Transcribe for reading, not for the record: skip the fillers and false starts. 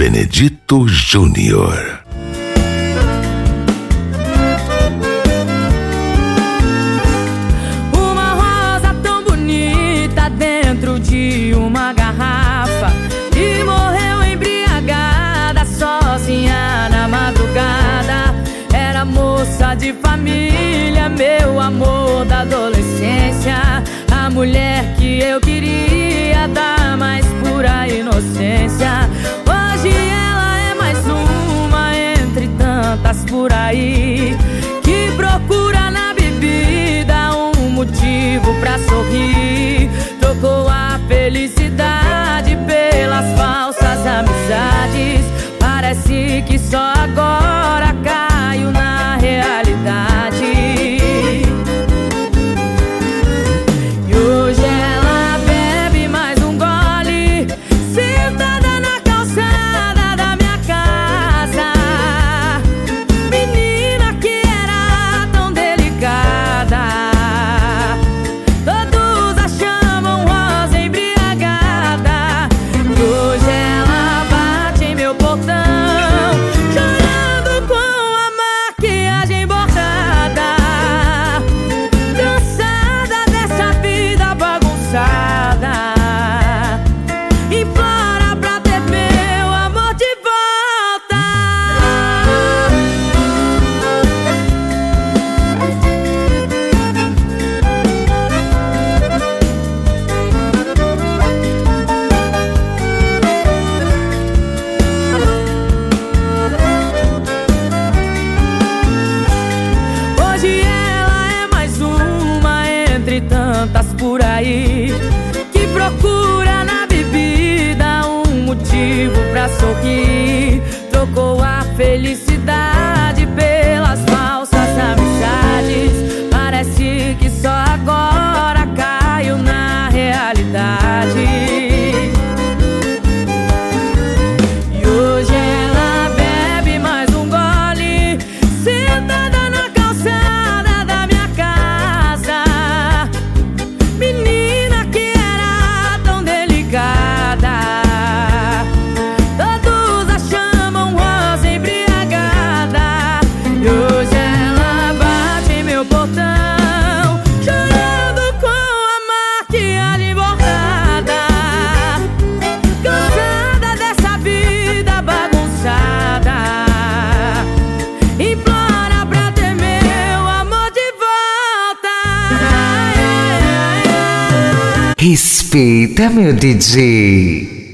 Benedito Júnior. Uma rosa tão bonita dentro de uma garrafa e morreu embriagada, sozinha na madrugada. Era moça de família, meu amor da adolescência, a mulher que eu queria dar mais pura inocência. Hoje ela é mais uma entre tantas por aí, que procura na bebida um motivo pra sorrir. Trocou a felicidade pelas falsas amizades. Parece que só agora caio na realidade. E hoje ela bebe mais um gole, sentada na calçada da minha casa. Menina que era tão delicada, todos a chamam rosa embriagada. E hoje ela bate em meu portão, chorando com a maquiagem borrada, cansada dessa vida bagunçada. Implora pra ter meu amor de volta. Hoje ela é mais uma entre tantas por aí, que procura na bebida um motivo pra sorrir. Trocou a felicidade pelas falsas amizades. Parece que só agora caio na realidade. E hoje ela bebe mais um gole, sentada na calçada da minha casa. Menina que era tão delicada, todos a chamam rosa embriagada. E hoje ela bate em meu portão, chorando com a maquiagem borrada, cansada dessa vida bagunçada. Implora pra ter meu amor de volta. Respeita, meu DJ.